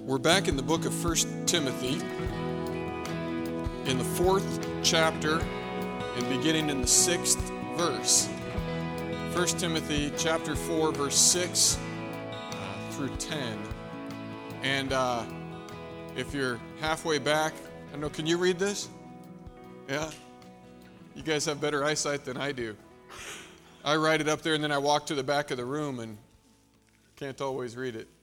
We're back in the book of 1 Timothy, in the 4th chapter, and beginning in the 6th verse. 1 Timothy chapter 4, verse 6 through 10. And if you're halfway back, I don't know, can you read this? Yeah? You guys have better eyesight than I do. I write it up there and then I walk to the back of the room and can't always read it.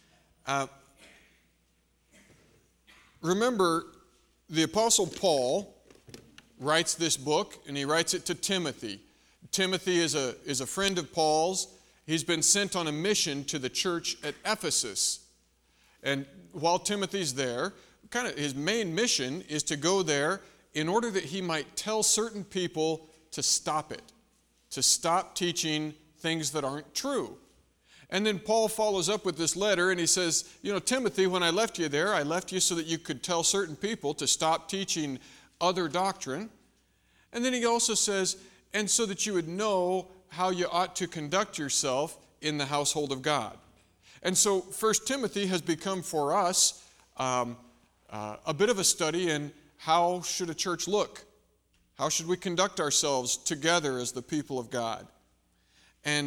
Remember, the Apostle Paul writes this book, and he writes it to Timothy. Timothy is a friend of Paul's. He's been sent on a mission to the church at Ephesus. And while Timothy's there, kind of his main mission is to go there in order that he might tell certain people to stop it, to stop teaching things that aren't true. And then Paul follows up with this letter and he says, Timothy, when I left you there, I left you so that you could tell certain people to stop teaching other doctrine. And then he also says, and so that you would know how you ought to conduct yourself in the household of God. And so 1 Timothy has become for us a bit of a study in how should a church look? How should we conduct ourselves together as the people of God? And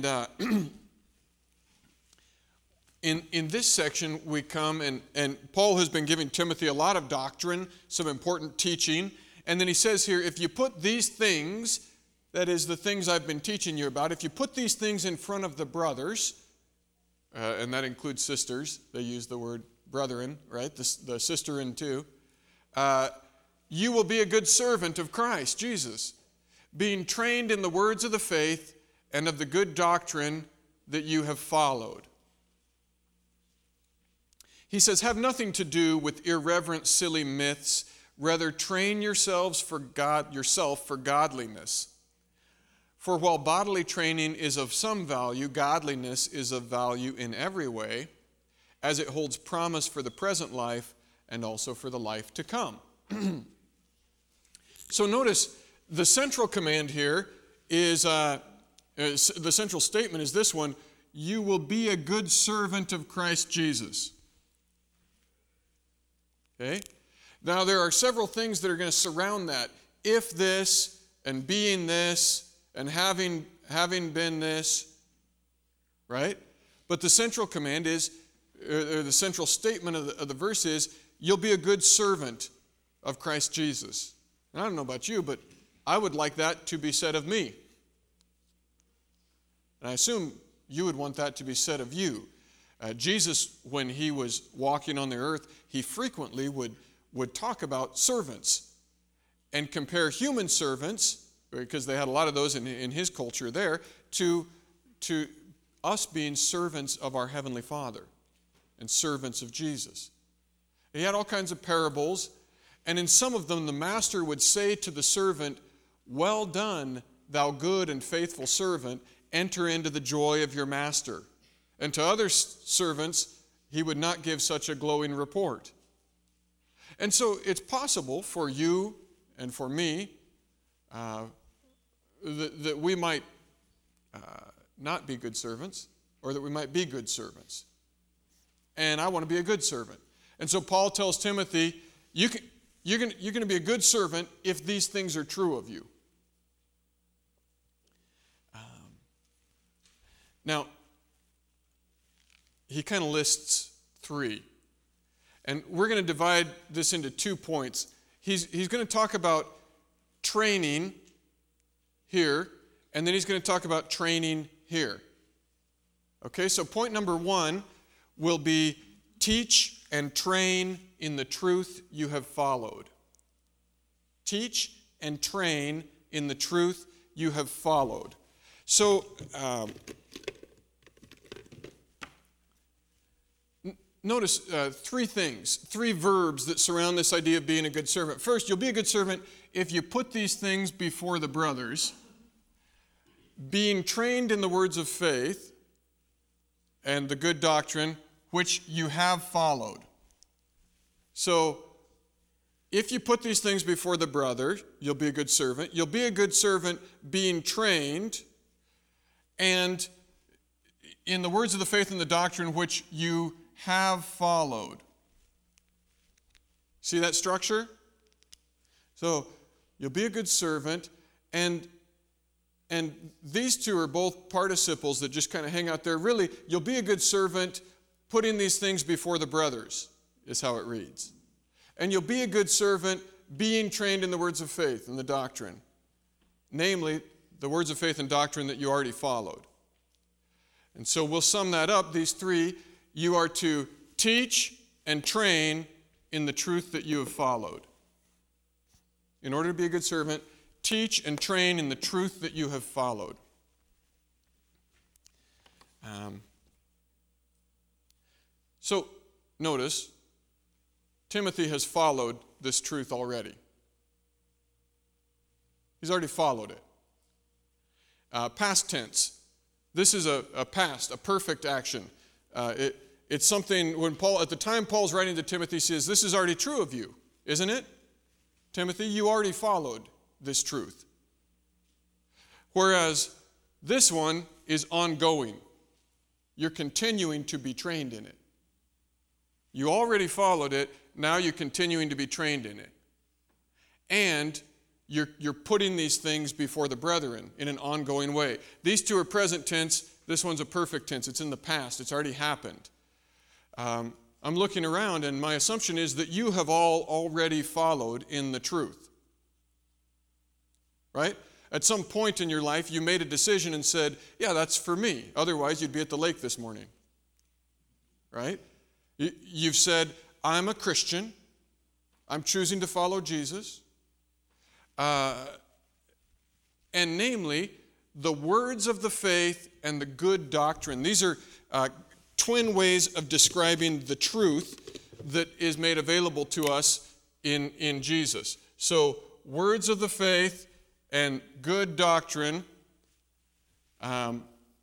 in this section we come, and Paul has been giving Timothy a lot of doctrine, some important teaching, and then he says here, if you put these things, that is the things I've been teaching you about, if you put these things in front of the brothers, and that includes sisters, they use the word brethren, right, the sisterin too, you will be a good servant of Christ Jesus, being trained in the words of the faith and of the good doctrine that you have followed. He says, have nothing to do with irreverent, silly myths. Rather, train yourself for godliness. For while bodily training is of some value, godliness is of value in every way, as it holds promise for the present life and also for the life to come. So notice, the central command here is, the central statement is this one, you will be a good servant of Christ Jesus. Okay? Now there are several things that are going to surround that. If this, and being this, and having been this, right? But the central command is, or the central statement of the verse is, you'll be a good servant of Christ Jesus. And I don't know about you, but I would like that to be said of me. And I assume you would want that to be said of you. Jesus, when he was walking on the earth, he frequently would talk about servants and compare human servants, because they had a lot of those in his culture there, to us being servants of our Heavenly Father and servants of Jesus. He had all kinds of parables, and in some of them the master would say to the servant, well done, thou good and faithful servant, enter into the joy of your master. And to other servants, he would not give such a glowing report. And so it's possible for you and for me that we might not be good servants, or that we might be good servants. And I want to be a good servant. And so Paul tells Timothy, you're going to be a good servant if these things are true of you. Now, he kind of lists three. And we're going to divide this into 2 points. He's going to talk about training here, and then he's going to talk about training here. Okay, so point number 1 will be teach and train in the truth you have followed. Teach and train in the truth you have followed. So, notice 3 things, 3 verbs that surround this idea of being a good servant. First, you'll be a good servant if you put these things before the brothers, being trained in the words of faith and the good doctrine which you have followed. So, if you put these things before the brother, you'll be a good servant. You'll be a good servant being trained and in the words of the faith and the doctrine which you have followed. See that structure? So you'll be a good servant, and these two are both participles that just kind of hang out there. Really, you'll be a good servant, putting these things before the brothers, is how it reads. And you'll be a good servant, being trained in the words of faith and the doctrine. Namely, the words of faith and doctrine that you already followed. And so we'll sum that up, these three. You are to teach and train in the truth that you have followed. In order to be a good servant, teach and train in the truth that you have followed. So, notice, Timothy has followed this truth already. He's already followed it. Past tense. This is a past, a perfect action. It's something, when Paul, at the time Paul's writing to Timothy, he says, this is already true of you, isn't it? Timothy, you already followed this truth. Whereas this one is ongoing. You're continuing to be trained in it. You already followed it, now you're continuing to be trained in it. And you're putting these things before the brethren in an ongoing way. These two are present tense. This one's a perfect tense. It's in the past. It's already happened. I'm looking around, and my assumption is that you have all already followed in the truth. Right? At some point in your life, you made a decision and said, yeah, that's for me. Otherwise, you'd be at the lake this morning. Right? You've said, I'm a Christian. I'm choosing to follow Jesus. And namely, the words of the faith and the good doctrine. These are twin ways of describing the truth that is made available to us in Jesus. So, words of the faith and good doctrine are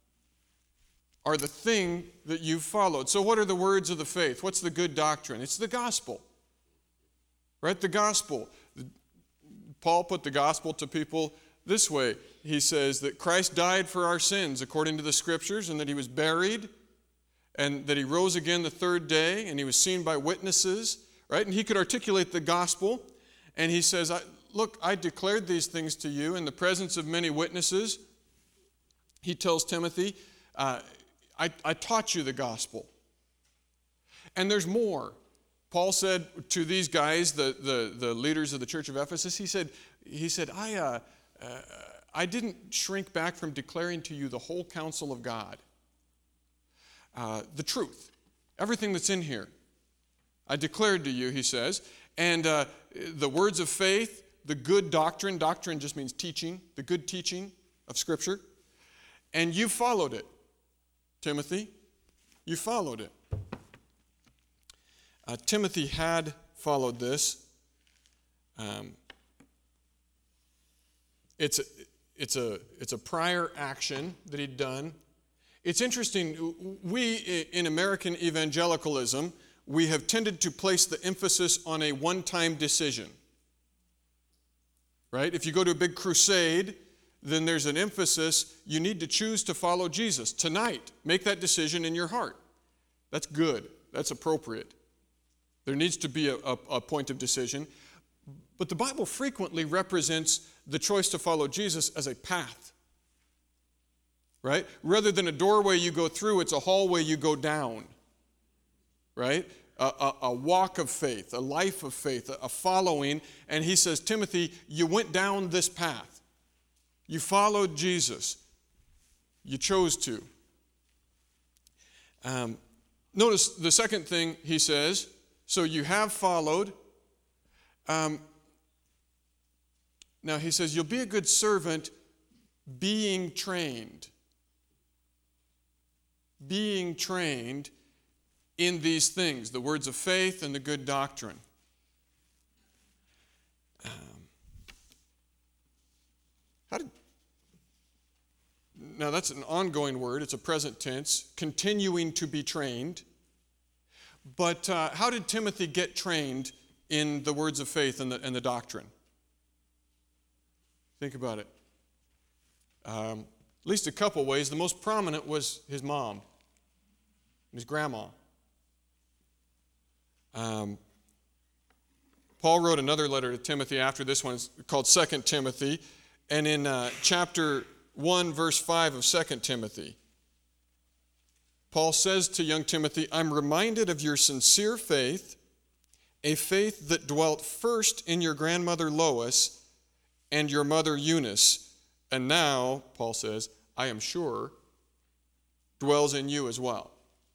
the thing that you've followed. So what are the words of the faith? What's the good doctrine? It's the gospel. Right? The gospel. Paul put the gospel to people this way. He says that Christ died for our sins according to the Scriptures, and that he was buried, and that he rose again the third day, and he was seen by witnesses. Right? And he could articulate the gospel, and he says, look, I declared these things to you in the presence of many witnesses. He tells Timothy, I taught you the gospel. And there's more. Paul said to these guys, the leaders of the church of Ephesus, he said, I didn't shrink back from declaring to you the whole counsel of God. The truth. Everything that's in here. I declared to you, he says. And the words of faith, the good doctrine. Doctrine just means teaching. The good teaching of Scripture. And you followed it. Timothy, you followed it. Timothy had followed this. It's a prior action that he'd done. It's interesting, we in American evangelicalism, we have tended to place the emphasis on a one-time decision. Right? If you go to a big crusade, then there's an emphasis, you need to choose to follow Jesus tonight. Make that decision in your heart. That's good. That's appropriate. There needs to be a point of decision. But the Bible frequently represents the choice to follow Jesus as a path. Right? Rather than a doorway you go through, it's a hallway you go down. Right? A walk of faith, a life of faith, a following. And he says, Timothy, you went down this path. You followed Jesus. You chose to. Notice the second thing he says, so you have followed. Now he says, you'll be a good servant being trained. Being trained in these things, the words of faith and the good doctrine. Now that's an ongoing word. It's a present tense, continuing to be trained. But how did Timothy get trained in the words of faith and the doctrine? Think about it. At least a couple ways. The most prominent was his mom, his grandma. Paul wrote another letter to Timothy after this one. It's called 2 Timothy. And in chapter 1, verse 5 of 2 Timothy, Paul says to young Timothy, I'm reminded of your sincere faith, a faith that dwelt first in your grandmother Lois and your mother Eunice, and now, Paul says, I am sure, dwells in you as well.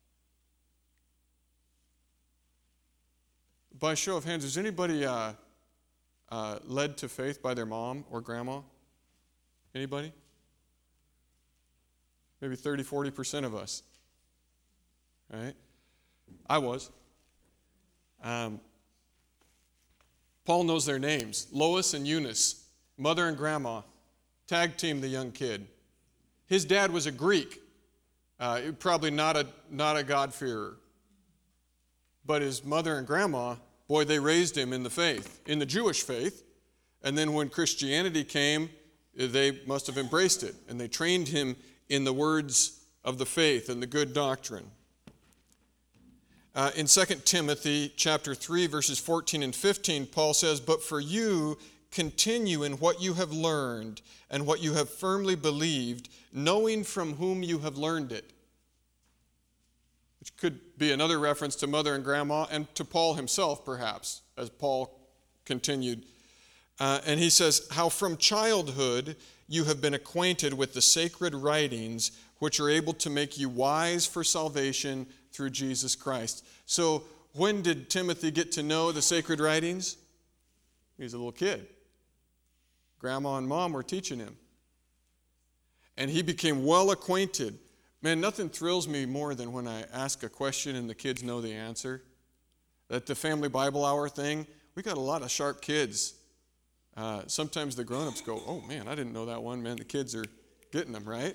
By show of hands, is anybody led to faith by their mom or grandma? Anybody? Maybe 30, 40% of us. Right? I was. Paul knows their names. Lois and Eunice, mother and grandma, tag team the young kid. His dad was a Greek, probably not a God-fearer. But his mother and grandma, boy, they raised him in the faith, in the Jewish faith. And then when Christianity came, they must have embraced it. And they trained him in the words of the faith and the good doctrine. In 2 Timothy chapter 3, verses 14 and 15, Paul says, But for you, continue in what you have learned and what you have firmly believed, knowing from whom you have learned it. Which could be another reference to mother and grandma and to Paul himself, perhaps, as Paul continued. And he says, How from childhood you have been acquainted with the sacred writings, which are able to make you wise for salvation through Jesus Christ. So when did Timothy get to know the sacred writings? He was a little kid. Grandma and mom were teaching him. And he became well acquainted. Man, nothing thrills me more than when I ask a question and the kids know the answer. At the family Bible hour thing, we got a lot of sharp kids. Sometimes the grown-ups go, oh man, I didn't know that one. Man, the kids are getting them, right?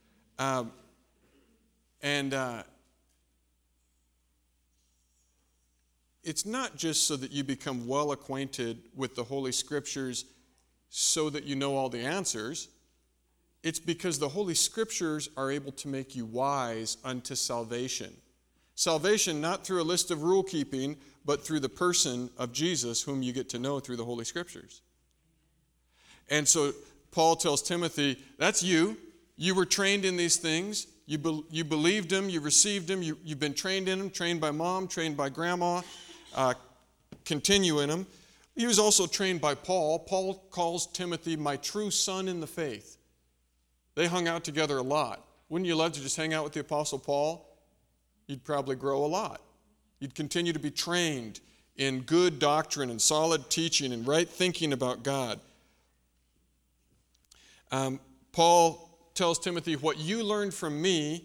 It's not just so that you become well acquainted with the Holy Scriptures so that you know all the answers. It's because the Holy Scriptures are able to make you wise unto salvation. Salvation not through a list of rule keeping, but through the person of Jesus, whom you get to know through the Holy Scriptures. And so Paul tells Timothy, that's you. You were trained in these things. You believed them. You received them. You've been trained in them, trained by mom, trained by grandma. Continue in them. He was also trained by Paul. Paul calls Timothy my true son in the faith. They hung out together a lot. Wouldn't you love to just hang out with the Apostle Paul? You'd probably grow a lot. You'd continue to be trained in good doctrine and solid teaching and right thinking about God. Paul tells Timothy, what you learned from me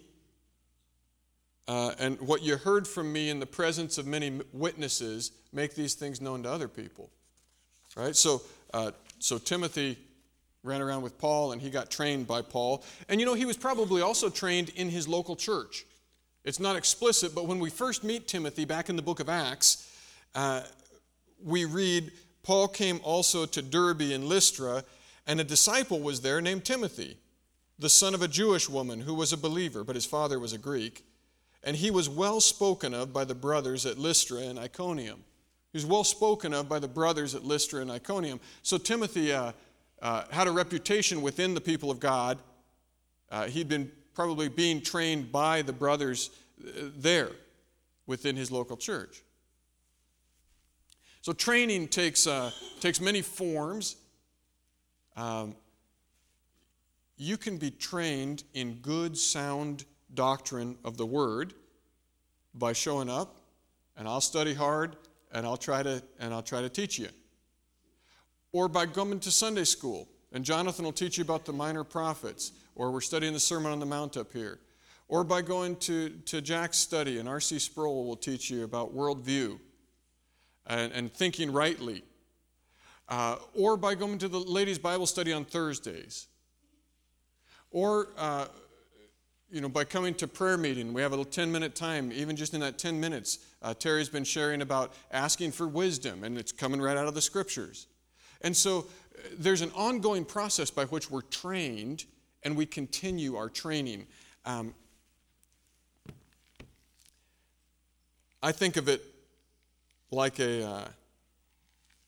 and what you heard from me in the presence of many witnesses, make these things known to other people. Right? So Timothy ran around with Paul, and he got trained by Paul. And he was probably also trained in his local church. It's not explicit, but when we first meet Timothy back in the book of Acts, we read, Paul came also to Derbe and Lystra, and a disciple was there named Timothy, the son of a Jewish woman who was a believer, but his father was a Greek. And he was well spoken of by the brothers at Lystra and Iconium. He was well spoken of by the brothers at Lystra and Iconium. So Timothy had a reputation within the people of God. He'd been probably being trained by the brothers there within his local church. So training takes many forms. You can be trained in good, sound doctrine of the Word by showing up, and I'll study hard, and I'll try to teach you. Or by coming to Sunday school, and Jonathan will teach you about the minor prophets, or we're studying the Sermon on the Mount up here. Or by going to Jack's study, and R.C. Sproul will teach you about worldview and thinking rightly. Or by going to the ladies' Bible study on Thursdays. Or, by coming to prayer meeting. We have a little 10-minute time. Even just in that 10 minutes, Terry's been sharing about asking for wisdom, and it's coming right out of the Scriptures. And so there's an ongoing process by which we're trained, and we continue our training. I think of it like a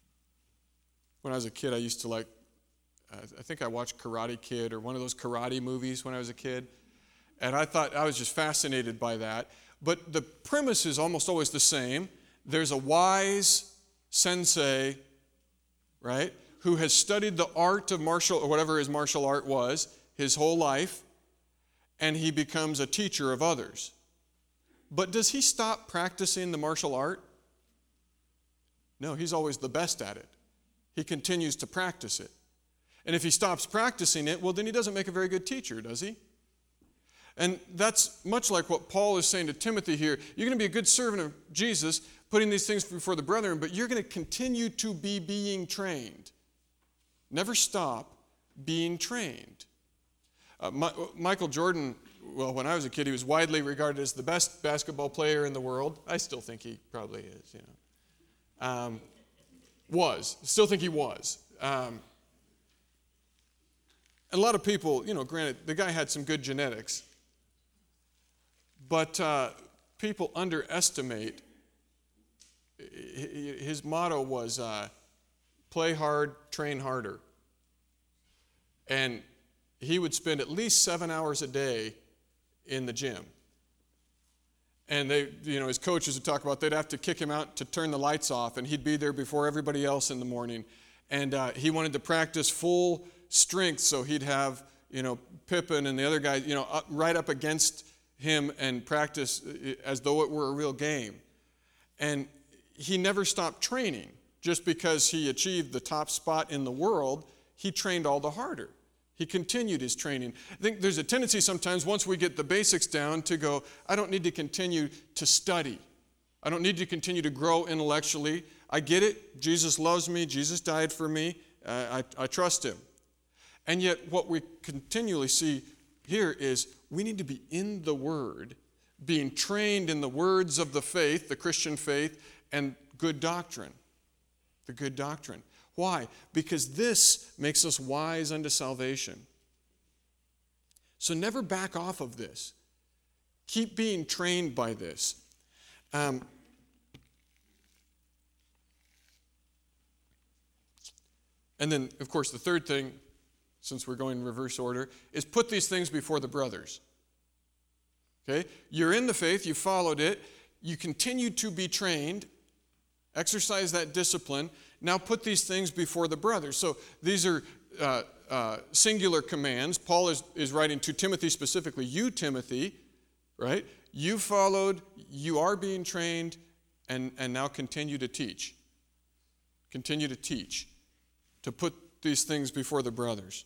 When I was a kid, I used to like, I think I watched Karate Kid or one of those karate movies when I was a kid. And I thought I was just fascinated by that. But the premise is almost always the same. There's a wise sensei, right, who has studied the art of martial, or whatever his martial art was, his whole life, and he becomes a teacher of others. But does he stop practicing the martial art? No, he's always the best at it. He continues to practice it. And if he stops practicing it, well, then he doesn't make a very good teacher, does he? And that's much like what Paul is saying to Timothy here. You're going to be a good servant of Jesus, putting these things before the brethren, but you're going to continue to be being trained. Never stop being trained. Michael Jordan, well, when I was a kid, he was widely regarded as the best basketball player in the world. I still think he probably is, Still think he was. A lot of people, granted, the guy had some good genetics, but people underestimate. His motto was play hard, train harder. And he would spend at least 7 hours a day in the gym. And his coaches would talk about they'd have to kick him out to turn the lights off, and he'd be there before everybody else in the morning. And he wanted to practice full strength, so he'd have, Pippen and the other guys, right up against him and practice as though it were a real game. And he never stopped training. Just because he achieved the top spot in the world, he trained all the harder. He continued his training. I think there's a tendency sometimes, once we get the basics down, to go, I don't need to continue to study. I don't need to continue to grow intellectually. I get it. Jesus loves me. Jesus died for me. I trust him. And yet what we continually see here is we need to be in the Word, being trained in the words of the faith, the Christian faith, and good doctrine. The good doctrine. Why? Because this makes us wise unto salvation. So never back off of this. Keep being trained by this. And then, of course, the third thing, since we're going in reverse order, is put these things before the brothers. Okay? You're in the faith, you followed it, you continue to be trained, exercise that discipline. Now put these things before the brothers. So these are singular commands. Paul is writing to Timothy specifically. You, Timothy, right? You followed, you are being trained, and now continue to teach. Continue to teach. To put these things before the brothers.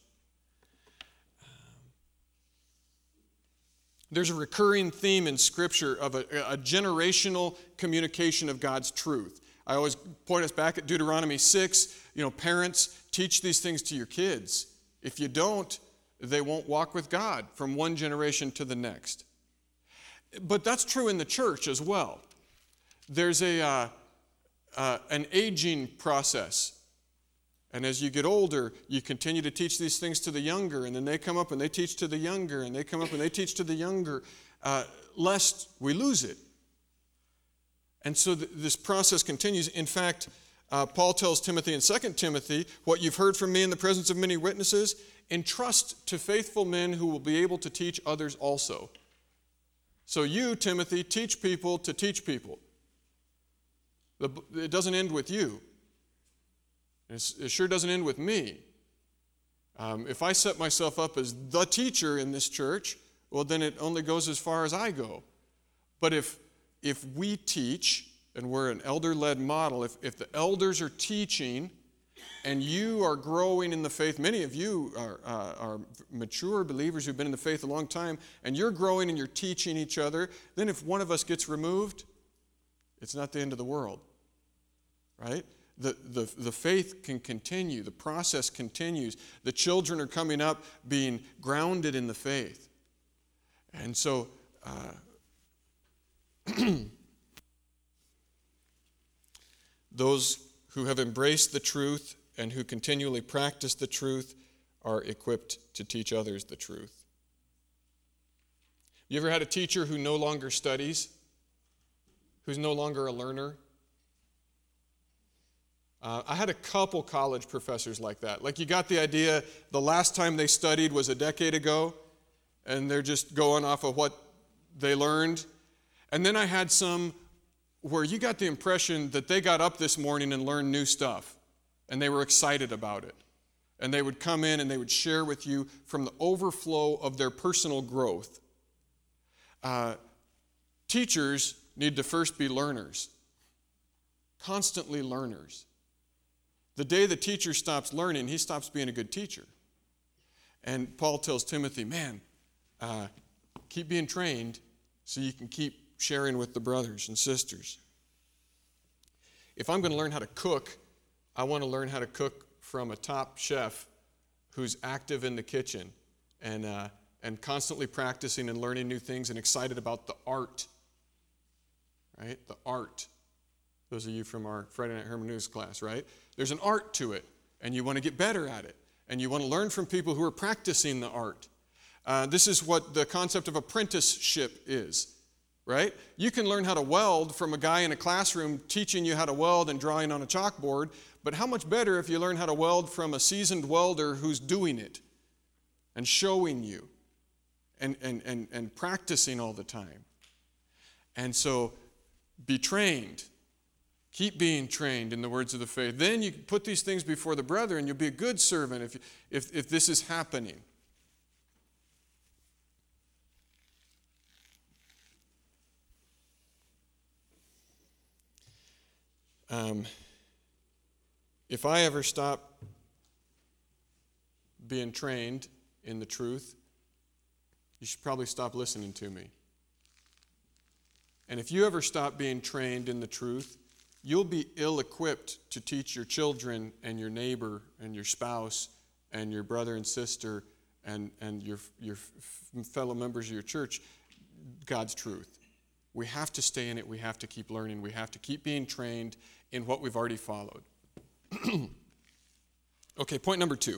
There's a recurring theme in Scripture of a generational communication of God's truth. I always point us back at Deuteronomy 6. Parents, teach these things to your kids. If you don't, they won't walk with God from one generation to the next. But that's true in the church as well. There's an aging process. And as you get older, you continue to teach these things to the younger, and then they come up and they teach to the younger, and they come up and they teach to the younger, lest we lose it. And so this process continues. In fact, Paul tells Timothy in 2 Timothy, what you've heard from me in the presence of many witnesses, entrust to faithful men who will be able to teach others also. So you, Timothy, teach people to teach people. It doesn't end with you. It sure doesn't end with me. If I set myself up as the teacher in this church, well, then it only goes as far as I go. But if we teach, and we're an elder-led model, if the elders are teaching and you are growing in the faith, many of you are mature believers who've been in the faith a long time, and you're growing and you're teaching each other, then if one of us gets removed, it's not the end of the world, right? The faith can continue. The process continues. The children are coming up being grounded in the faith. And so those who have embraced the truth and who continually practice the truth are equipped to teach others the truth. You ever had a teacher who no longer studies? Who's no longer a learner? I had a couple college professors like that. Like, you got the idea the last time they studied was a decade ago, and they're just going off of what they learned. And then I had some where you got the impression that they got up this morning and learned new stuff, and they were excited about it. And they would come in and they would share with you from the overflow of their personal growth. Teachers need to first be learners, constantly learners. The day the teacher stops learning, he stops being a good teacher. And Paul tells Timothy, man, keep being trained so you can keep sharing with the brothers and sisters. If I'm going to learn how to cook, I want to learn how to cook from a top chef who's active in the kitchen and constantly practicing and learning new things and excited about the art, right? The art. Those of you from our Friday Night Hermeneutics class, right? There's an art to it, and you want to get better at it, and you want to learn from people who are practicing the art. This is what the concept of apprenticeship is, right? You can learn how to weld from a guy in a classroom teaching you how to weld and drawing on a chalkboard, but how much better if you learn how to weld from a seasoned welder who's doing it and showing you and practicing all the time. And so be trained. Keep being trained in the words of the faith. Then you can put these things before the brethren, and you'll be a good servant if this is happening. If I ever stop being trained in the truth, you should probably stop listening to me. And if you ever stop being trained in the truth, you'll be ill-equipped to teach your children and your neighbor and your spouse and your brother and sister and your fellow members of your church God's truth. We have to stay in it. We have to keep learning. We have to keep being trained in what we've already followed. Okay, point number 2.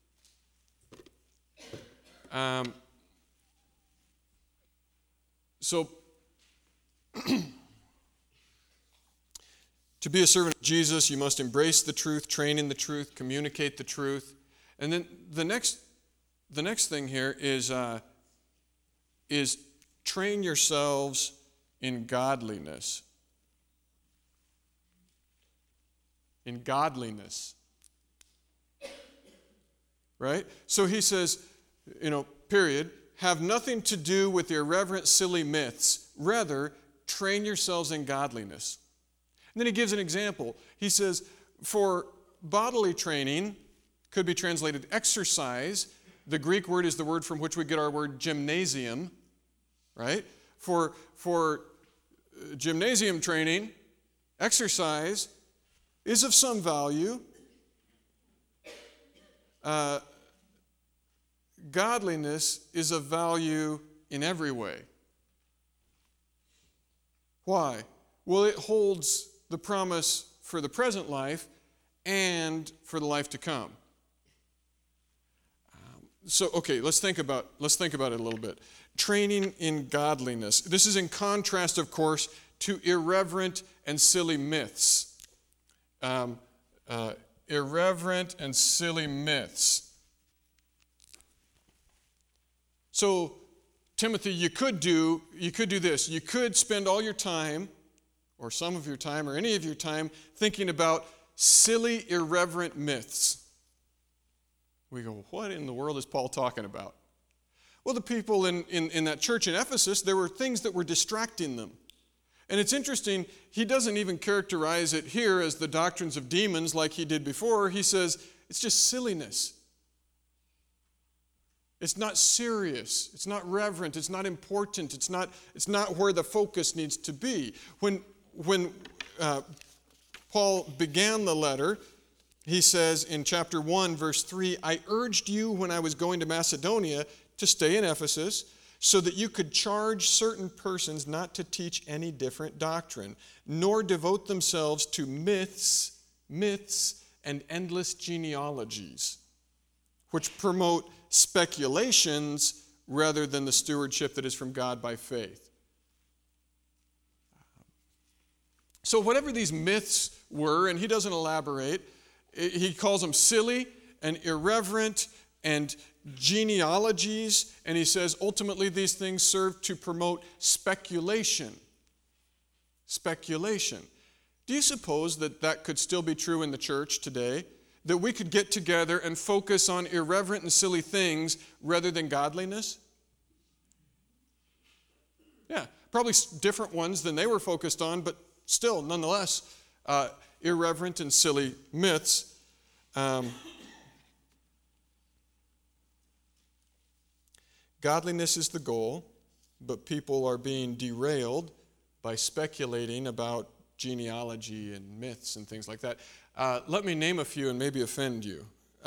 To be a servant of Jesus, you must embrace the truth, train in the truth, communicate the truth. And then the next thing here is train yourselves in godliness. In godliness. Right? So he says, period, have nothing to do with irreverent, silly myths. Rather, train yourselves in godliness. And then he gives an example. He says, for bodily training, could be translated exercise. The Greek word is the word from which we get our word gymnasium, right? For gymnasium training, exercise is of some value. Godliness is of value in every way. Why? Well, it holds the promise for the present life and for the life to come. Let's think about it a little bit. Training in godliness. This is in contrast, of course, to irreverent and silly myths. Irreverent and silly myths. So, Timothy, you could do this. You could spend all your time, or some of your time, or any of your time, thinking about silly, irreverent myths. We go, what in the world is Paul talking about? Well, the people in that church in Ephesus, there were things that were distracting them. And it's interesting, he doesn't even characterize it here as the doctrines of demons like he did before. He says, it's just silliness. It's not serious. It's not reverent. It's not important. It's not where the focus needs to be. When Paul began the letter, he says in chapter 1, verse 3, I urged you when I was going to Macedonia to stay in Ephesus so that you could charge certain persons not to teach any different doctrine, nor devote themselves to myths, and endless genealogies, which promote speculations rather than the stewardship that is from God by faith. So whatever these myths were, and he doesn't elaborate, he calls them silly and irreverent and genealogies, and he says ultimately these things serve to promote speculation. Speculation. Do you suppose that that could still be true in the church today? That we could get together and focus on irreverent and silly things rather than godliness? Yeah, probably different ones than they were focused on, but still, nonetheless, irreverent and silly myths. Godliness is the goal, but people are being derailed by speculating about genealogy and myths and things like that. Let me name a few and maybe offend you.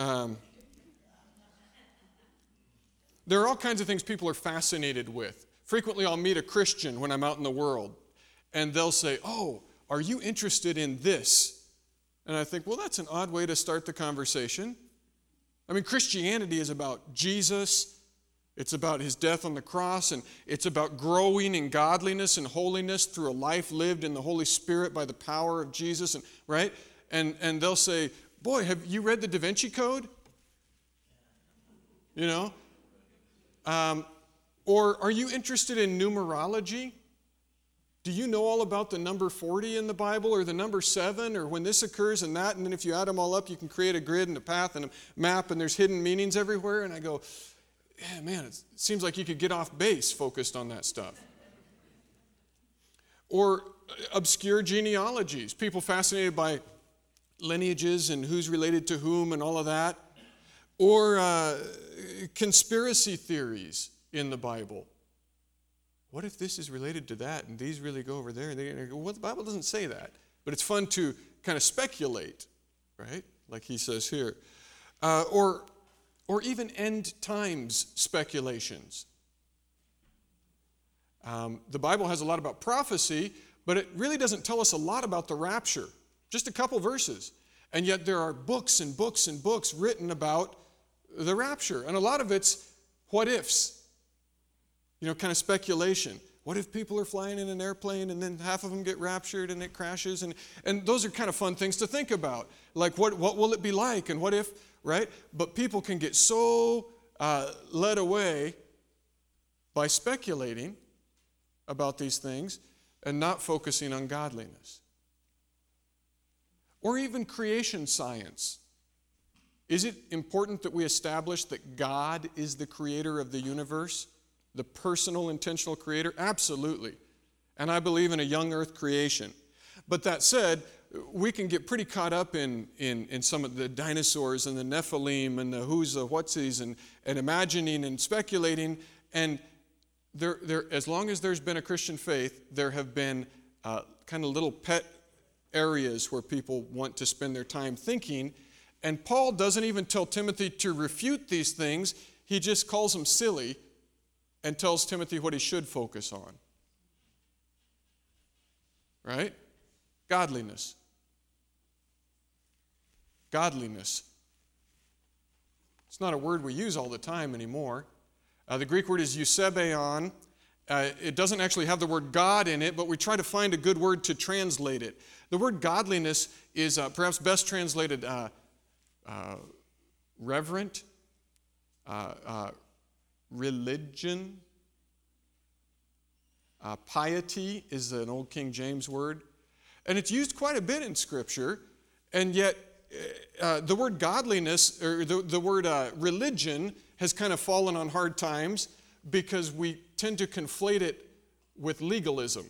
There are all kinds of things people are fascinated with. Frequently, I'll meet a Christian when I'm out in the world, and they'll say, "Oh, are you interested in this?" And I think, well, that's an odd way to start the conversation. I mean, Christianity is about Jesus. It's about his death on the cross, and it's about growing in godliness and holiness through a life lived in the Holy Spirit by the power of Jesus, and right? And they'll say, "Boy, have you read the Da Vinci Code?" You know? Or are you interested in numerology? Do you know all about the number 40 in the Bible, or the number 7, or when this occurs and that, and then if you add them all up, you can create a grid and a path and a map, and there's hidden meanings everywhere? And I go, yeah, man, it seems like you could get off base focused on that stuff. Or obscure genealogies, people fascinated by lineages and who's related to whom and all of that. Or conspiracy theories in the Bible. What if this is related to that and these really go over there? And they go, well, the Bible doesn't say that. But it's fun to kind of speculate, right? Like he says here. Or even end times speculations. The Bible has a lot about prophecy, but it really doesn't tell us a lot about the rapture. Just a couple verses. And yet there are books and books and books written about the rapture. And a lot of it's what ifs. You know, kind of speculation. What if people are flying in an airplane and then half of them get raptured and it crashes? And those are kind of fun things to think about. Like, what will it be like? And what if, right? But people can get so led away by speculating about these things and not focusing on godliness. Or even creation science. Is it important that we establish that God is the creator of the universe? The personal, intentional creator? Absolutely. And I believe in a young earth creation. But that said, we can get pretty caught up in some of the dinosaurs and the Nephilim and the who's, the what'sies, and imagining and speculating. And there, as long as there's been a Christian faith, there have been kind of little pet areas where people want to spend their time thinking. And Paul doesn't even tell Timothy to refute these things. He just calls them silly and tells Timothy what he should focus on. Right? Godliness. Godliness. It's not a word we use all the time anymore. The Greek word is eusebeon. It doesn't actually have the word God in it, but we try to find a good word to translate it. The word godliness is perhaps best translated reverent, religion. Piety is an old King James word. And it's used quite a bit in Scripture, and yet the word godliness, or the word religion, has kind of fallen on hard times because we tend to conflate it with legalism.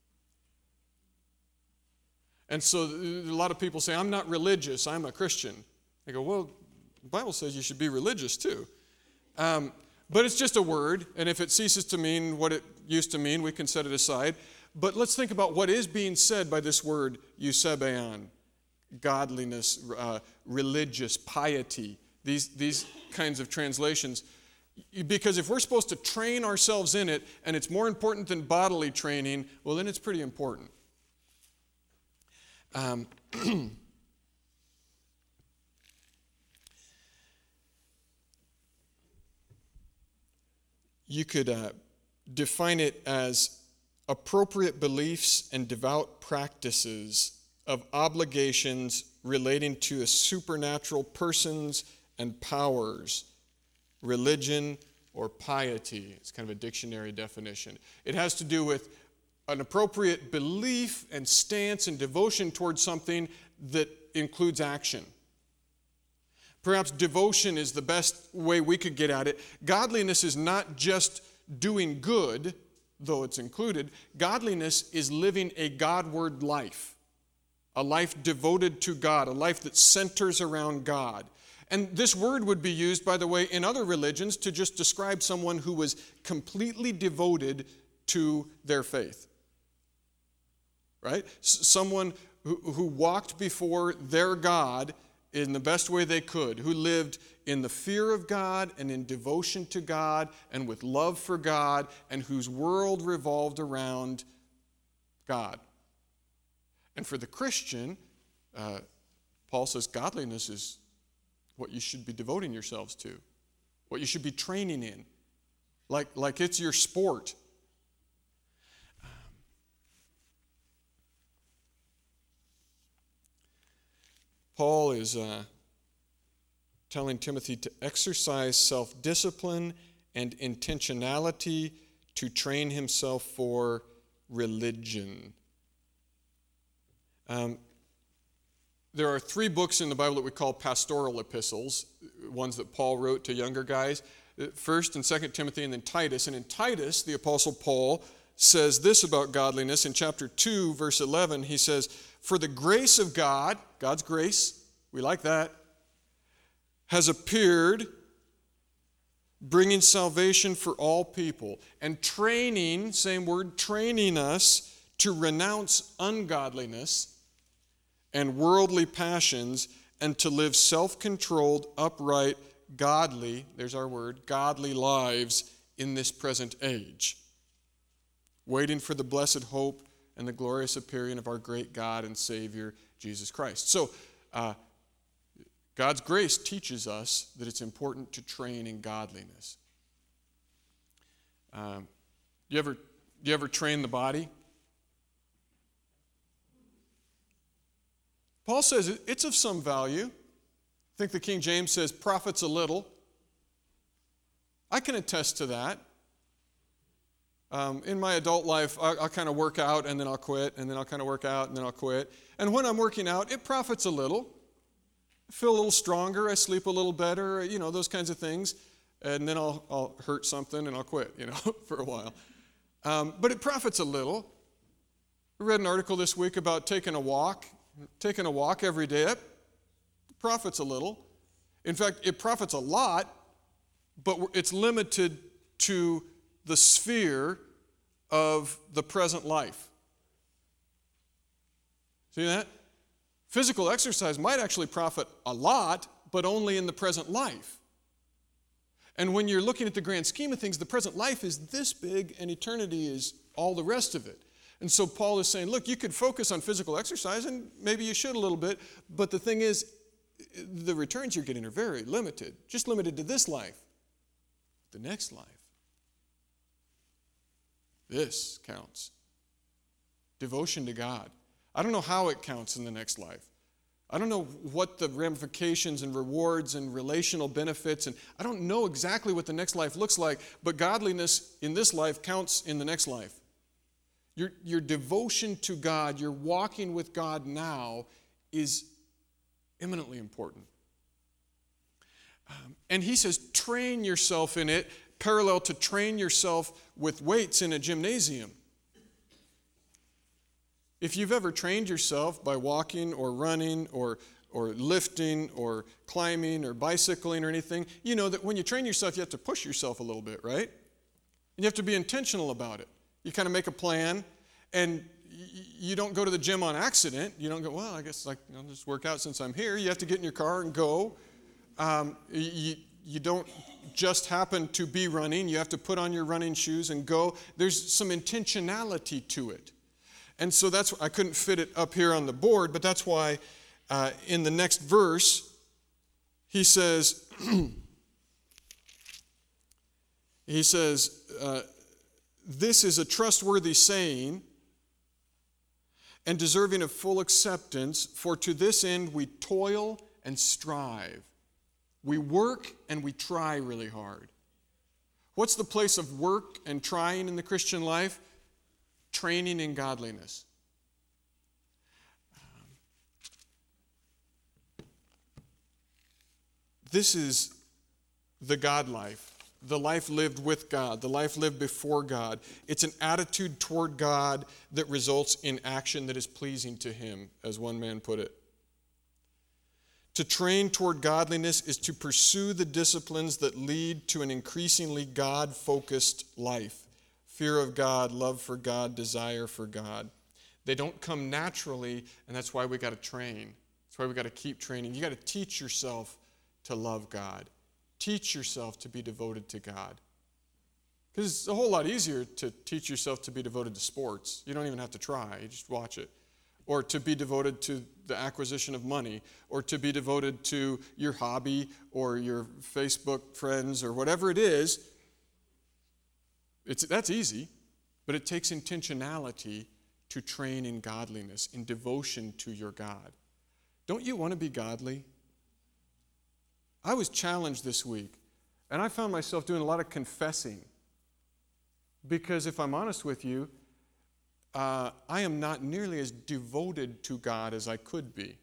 And so a lot of people say, I'm not religious, I'm a Christian. I go, well, the Bible says you should be religious too. But it's just a word, and if it ceases to mean what it used to mean, we can set it aside. But let's think about what is being said by this word eusebeon, godliness, religious, piety, these kinds of translations. Because if we're supposed to train ourselves in it, and it's more important than bodily training, well, then it's pretty important. You could define it as appropriate beliefs and devout practices of obligations relating to a supernatural persons and powers, religion, or piety. It's kind of a dictionary definition. It has to do with an appropriate belief and stance and devotion towards something that includes action. Perhaps devotion is the best way we could get at it. Godliness is not just doing good, though it's included. Godliness is living a Godward life, a life devoted to God, a life that centers around God. And this word would be used, by the way, in other religions to just describe someone who was completely devoted to their faith. Right? Someone who walked before their God in the best way they could, who lived in the fear of God and in devotion to God and with love for God, and whose world revolved around God. And for the Christian, Paul says godliness is what you should be devoting yourselves to, what you should be training in, like it's your sport. Paul is telling Timothy to exercise self-discipline and intentionality to train himself for religion. There are 3 books in the Bible that we call pastoral epistles, ones that Paul wrote to younger guys. 1st and 2nd Timothy, and then Titus. And in Titus, the Apostle Paul says this about godliness. In chapter 2, verse 11, he says, "For the grace of God," God's grace, we like that, "has appeared, bringing salvation for all people, and training," same word, training us to renounce ungodliness and worldly passions, and to live self-controlled, upright, godly, there's our word, godly lives in this present age, waiting for the blessed hope and the glorious appearing of our great God and Savior, Jesus Christ. So, God's grace teaches us that it's important to train in godliness. You ever train the body? Paul says it's of some value. I think the King James says profits a little. I can attest to that. In my adult life, I'll kind of work out and then I'll quit, and then I'll kind of work out and then I'll quit. And when I'm working out, it profits a little. I feel a little stronger, I sleep a little better, those kinds of things. And then I'll hurt something and I'll quit, for a while. But it profits a little. I read an article this week about taking a walk every day. It profits a little. In fact, it profits a lot, but it's limited to the sphere of the present life. See that? Physical exercise might actually profit a lot, but only in the present life. And when you're looking at the grand scheme of things, the present life is this big and eternity is all the rest of it. And so Paul is saying, look, you could focus on physical exercise, and maybe you should a little bit, but the thing is, the returns you're getting are very limited, just limited to this life. The next life, this counts. Devotion to God. I don't know how it counts in the next life. I don't know what the ramifications and rewards and relational benefits, and I don't know exactly what the next life looks like, but godliness in this life counts in the next life. Your devotion to God, your walking with God now is eminently important. And he says, train yourself in it, parallel to train yourself with weights in a gymnasium. If you've ever trained yourself by walking or running or lifting or climbing or bicycling or anything, you know that when you train yourself, you have to push yourself a little bit, right? And you have to be intentional about it. You kind of make a plan, and you don't go to the gym on accident. You don't go, well, I guess I'll just work out since I'm here. You have to get in your car and go. You don't just happen to be running. You have to put on your running shoes and go. There's some intentionality to it. And so I couldn't fit it up here on the board, but that's why in the next verse, he says, this is a trustworthy saying and deserving of full acceptance, for to this end we toil and strive. We work and we try really hard. What's the place of work and trying in the Christian life? Training in godliness. This is the God life. The life lived with God, the life lived before God. It's an attitude toward God that results in action that is pleasing to Him, as one man put it. To train toward godliness is to pursue the disciplines that lead to an increasingly God-focused life. Fear of God, love for God, desire for God. They don't come naturally, and that's why we got to train. That's why we got to keep training. You got to teach yourself to love God. Teach yourself to be devoted to God. Because it's a whole lot easier to teach yourself to be devoted to sports. You don't even have to try, you just watch it. Or to be devoted to the acquisition of money, or to be devoted to your hobby or your Facebook friends or whatever it is. That's easy, but it takes intentionality to train in godliness, in devotion to your God. Don't you want to be godly? I was challenged this week, and I found myself doing a lot of confessing. Because if I'm honest with you, I am not nearly as devoted to God as I could be.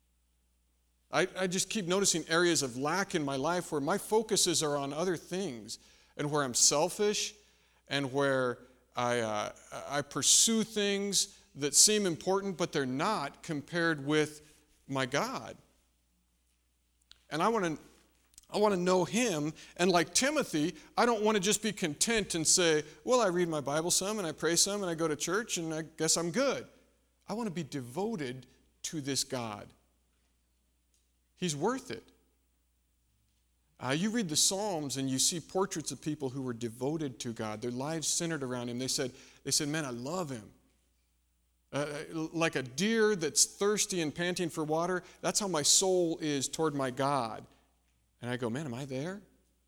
I just keep noticing areas of lack in my life where my focuses are on other things, and where I'm selfish, and where I pursue things that seem important, but they're not compared with my God. And I want to know Him, and like Timothy, I don't want to just be content and say, well, I read my Bible some, and I pray some, and I go to church, and I guess I'm good. I want to be devoted to this God. He's worth it. You read the Psalms, and you see portraits of people who were devoted to God. Their lives centered around Him. They said, man, I love Him. Like a deer that's thirsty and panting for water, that's how my soul is toward my God. And I go, man, am I there?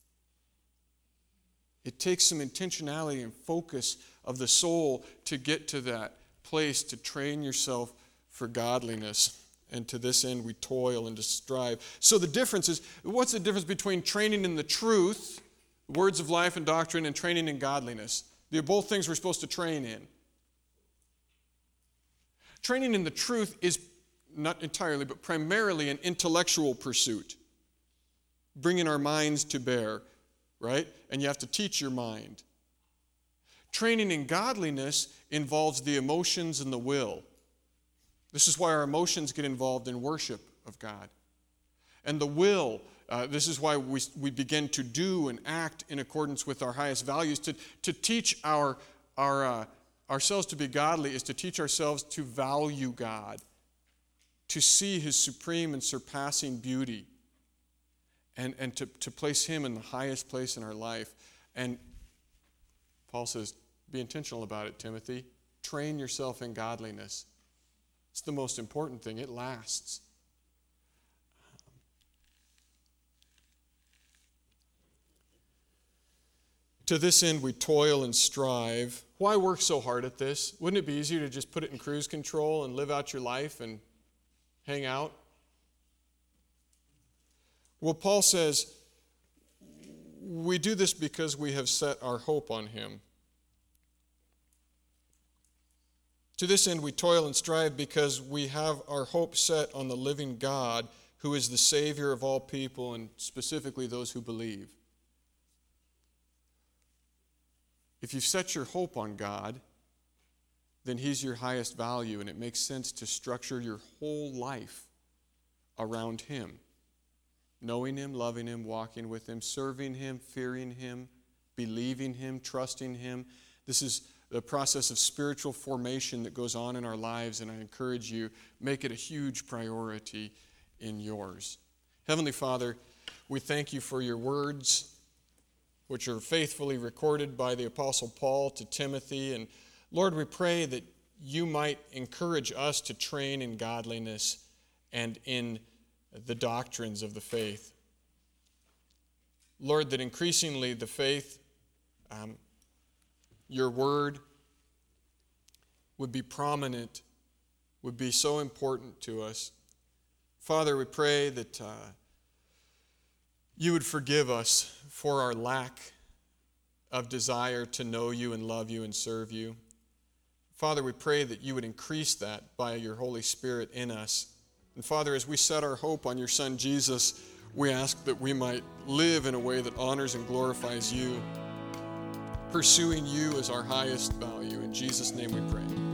It takes some intentionality and focus of the soul to get to that place, to train yourself for godliness. And to this end we toil and to strive. So the difference is, what's the difference between training in the truth, words of life and doctrine, and training in godliness? They're both things we're supposed to train in. Training in the truth is not entirely, but primarily an intellectual pursuit. Bringing our minds to bear, right? And you have to teach your mind. Training in godliness involves the emotions and the will. This is why our emotions get involved in worship of God. And the will, this is why we begin to do and act in accordance with our highest values. To teach ourselves to be godly is to teach ourselves to value God, to see His supreme and surpassing beauty. And to place Him in the highest place in our life. And Paul says, be intentional about it, Timothy. Train yourself in godliness. It's the most important thing. It lasts. To this end we toil and strive. Why work so hard at this? Wouldn't it be easier to just put it in cruise control and live out your life and hang out? Well, Paul says, we do this because we have set our hope on Him. To this end we toil and strive because we have our hope set on the living God, who is the Savior of all people, and specifically those who believe. If you've set your hope on God, then He's your highest value, and it makes sense to structure your whole life around Him. Knowing Him, loving Him, walking with Him, serving Him, fearing Him, believing Him, trusting Him. This is the process of spiritual formation that goes on in our lives, and I encourage you, make it a huge priority in yours. Heavenly Father, we thank You for Your words, which are faithfully recorded by the Apostle Paul to Timothy. And Lord, we pray that You might encourage us to train in godliness and in the doctrines of the faith. Lord, that increasingly the faith your word would be prominent, would be so important to us. Father, we pray that you would forgive us for our lack of desire to know you and love you and serve you. Father, we pray that you would increase that by your Holy Spirit in us. And Father, as we set our hope on your Son Jesus, we ask that we might live in a way that honors and glorifies you, pursuing you as our highest value. In Jesus' name we pray.